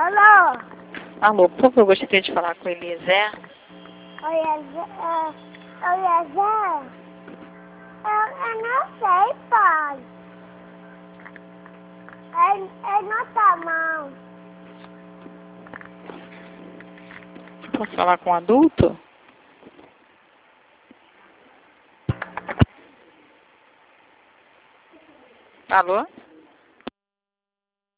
Alô? Alô, por favor, eu gostaria de falar com o Eliezer. Oi, Zé. Eu não sei, pai. Ele não tá mal. Posso falar com um adulto? Alô?